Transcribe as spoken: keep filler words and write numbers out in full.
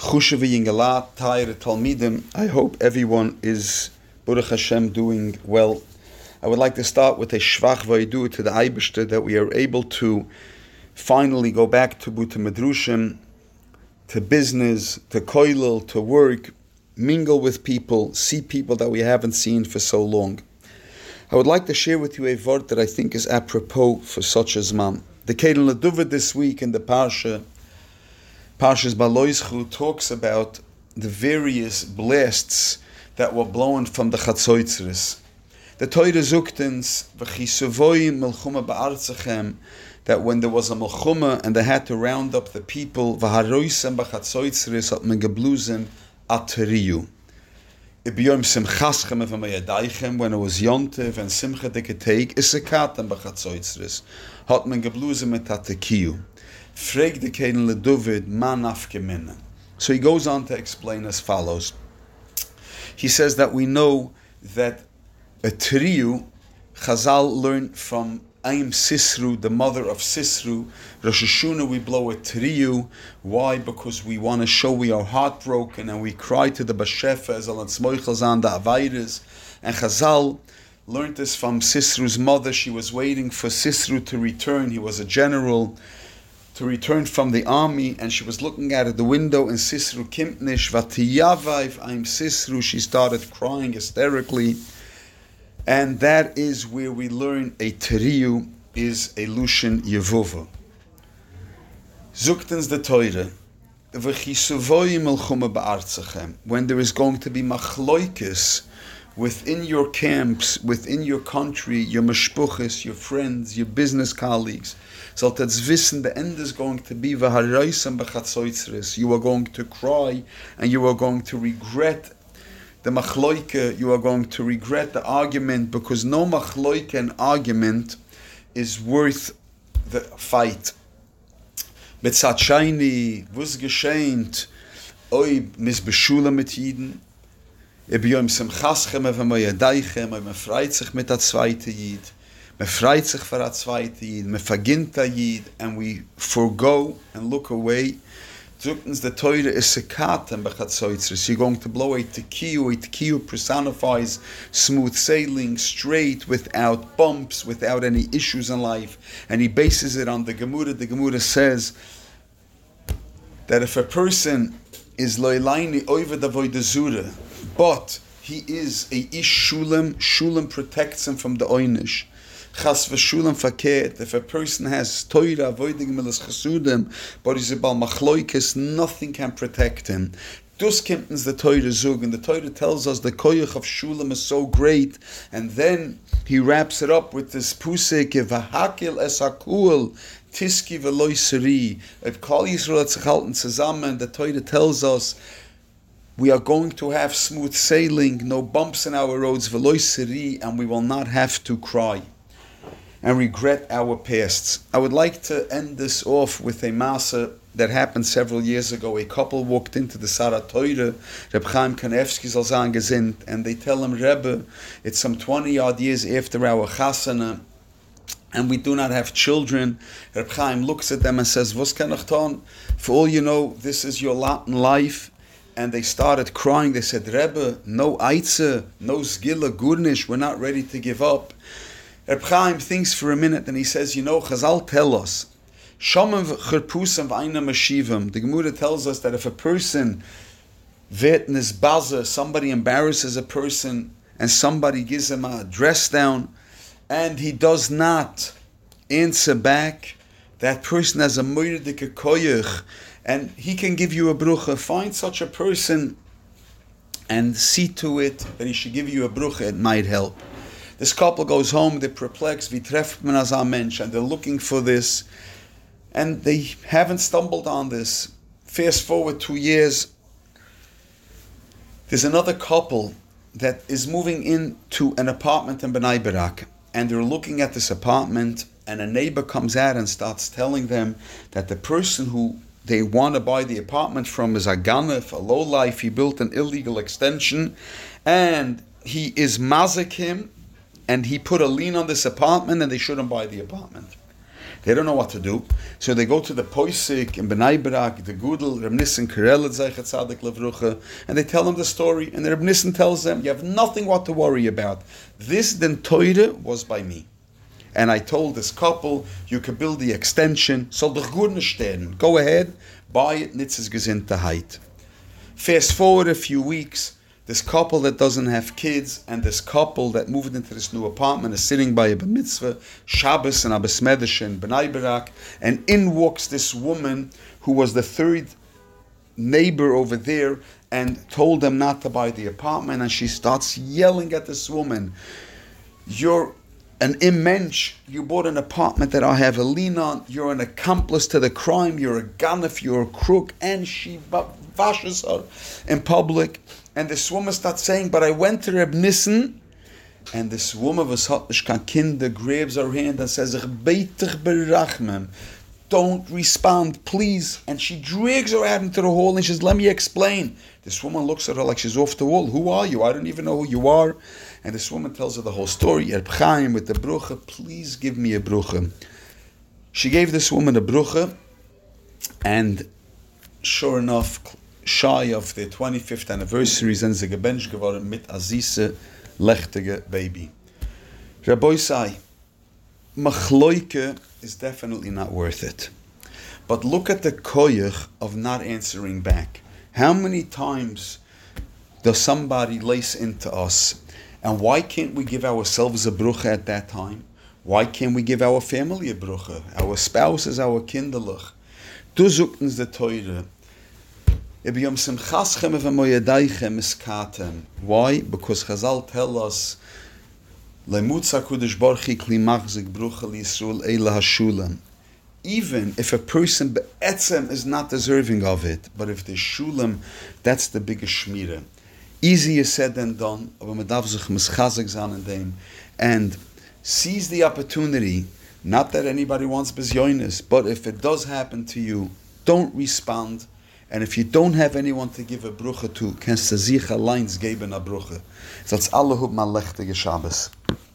Chusha v'yingalat, Tayr Talmidim. I hope everyone is, Baruch Hashem, doing well. I would like to start with a shvach v'yidu to the Eibishter that we are able to finally go back to Buta Medrushim, to business, to koilel, to work, mingle with people, see people that we haven't seen for so long. I would like to share with you a word that I think is apropos for such a zman. The Keilen Leduvah this week in the Parsha, Parshas Baloischu, talks about the various blasts that were blown from the Chatzoitzres. The Torah Zuktins, V'chisuvoi melchuma ba'artzachem, that when there was a melchuma and they had to round up the people, V'haroisem b'chatzoitzres at megabluzim ateriyu. Ibiyom simchaschem v'mayadaichem, when it was yontev and simcha deketeg, isekatem b'chatzoitzres, hat megabluzim et atekiyu. Freg de Keilen Leduvid, man afgeminen. So he goes on to explain as follows. He says that we know that a triyu, Chazal learned from Aim Sisru, the mother of Sisru. Rosh Hashanah we blow a triyu. Why? Because we want to show we are heartbroken and we cry to the Bashefa as al Tzmoichel the Avairis. And Chazal learned this from Sisru's mother. She was waiting for Sisru to return. He was a general, to return from the army, and she was looking out of the window, and Sisru Kimtnish Vatiyavaiv Aim Sisru, she started crying hysterically. And that is where we learn a teriyu is a lushin yevuva. Zuktens the Torah, v'chisuvoi melchuma ba'artzachem, when there is going to be machloikis within your camps, within your country, your mashpuches, your friends, your business colleagues, so that's wissen the end is going to be v'haraisam b'chatzoitzres. You are going to cry and you are going to regret the machloike, you are going to regret the argument, because no machloike and argument is worth the fight. Betzat shayni, wuz geschehnt, oi misbeshula mit Jiden, ebiyom simchaschem ev'mayadaichem, oi me freit sich mit der zweite Jid, me freit sich for der zweite Jid, me verginnt der Jid, and we forego and look away. Zuktens the Torah is sekatem b'chatzoitzres. You're going to blow a tekiyu. A tekiyu personifies smooth sailing, straight, without bumps, without any issues in life. And he bases it on the Gemara. The Gemara says that if a person is loylaini oivad avodah zura, but he is a ish shulam, shulam protects him from the oynish. Chas v'shulam fakert. If a person has Torah avoiding milas chasudim, but he's a bal machloikis, nothing can protect him. Dus kimtens the Torah zug, and the Torah tells us the koyach of shulam is so great, and then he wraps it up with this pusik v'hakil esakul tiski v'loy seri. If Kol Yisrael hat sich halten zusammen, the Torah tells us we are going to have smooth sailing, no bumps in our roads, v'loy seri, and we will not have to cry and regret our pasts. I would like to end this off with a masa that happened several years ago. A couple walked into the Sarah Torah, Reb Chaim Kanevsky zal sein gesinnt, and they tell him, Rebbe, it's some twenty odd years after our chasana, and we do not have children. Reb Chaim looks at them and says, "Was kann ich tun? For all you know, this is your lot in life." And they started crying. They said, Rebbe, no eitze, no zgila gurnish, we're not ready to give up. Reb Chaim thinks for a minute and he says, you know, Chazal tell us, Shomem v'cherpusam v'ayna mashivim. The Gemara tells us that if a person vetnis baza, somebody embarrasses a person and somebody gives him a dress down and he does not answer back, that person has a moirdike koyach and he can give you a brucha. Find such a person and see to it that he should give you a brucha. It might help. This couple goes home, they're perplexed, wie trefft man as ein Mensch, and they're looking for this, and they haven't stumbled on this. Fast forward two years, there's another couple that is moving into an apartment in Bnei Brak, and they're looking at this apartment, and a neighbor comes out and starts telling them that the person who they want to buy the apartment from is a ganef, a lowlife, he built an illegal extension, and he is mazik him, and he put a lien on this apartment and they shouldn't buy the apartment. They don't know what to do. So they go to the Poisik in Bnei Brak, the Gudel, Reb Nissen Karel, Zeichet Tzadik Levrucha, and they tell him the story. And the Reb Nissen tells them, you have nothing what to worry about. This den Teure was by me. And I told this couple, you can build the extension, soll doch gut nicht stehen. Go ahead, buy it, nitzes Gesundheit. Fast forward a few weeks, this couple that doesn't have kids and this couple that moved into this new apartment is sitting by a bar mitzvah, Shabbos and Abbas Medish in Bnei Brak, and in walks this woman who was the third neighbor over there and told them not to buy the apartment, and she starts yelling at this woman, you're an immense, you bought an apartment that I have a lien on, you're an accomplice to the crime, you're a ganef, you're a crook, and she vashes her in public. And this woman starts saying, but I went to Reb Nissen, and this woman was hat nicht kein Kinder, grabs her hand and says, ich beit dich berachmem, don't respond, please. And she drags her out into the hall and she says, let me explain. This woman looks at her like she's off the wall. Who are you? I don't even know who you are. And this woman tells her the whole story. Reb Chaim with the brucha, please give me a brucha. She gave this woman a brucha, and sure enough, shy of the twenty-fifth anniversary, sind sie gebencht geworden mit a süße, lechtige baby. Rabbi say, machloike is definitely not worth it. But look at the koyach of not answering back. How many times does somebody lace into us? And why can't we give ourselves a brucha at that time? Why can't we give our family a brucha? Our spouses, our kinderlich. Du zuchtens de teure. Why? Because Chazal tell us, even if a person be'etzem is not deserving of it, but if the shulam, that's the biggest shmira. Easier said than done, and seize the opportunity. Not that anybody wants bezyonis, but if it does happen to you, don't respond. And if you don't have anyone to give a brucha to, kannst du sicher allein geben a brucha. That's alle hub mal lechtige Shabbos.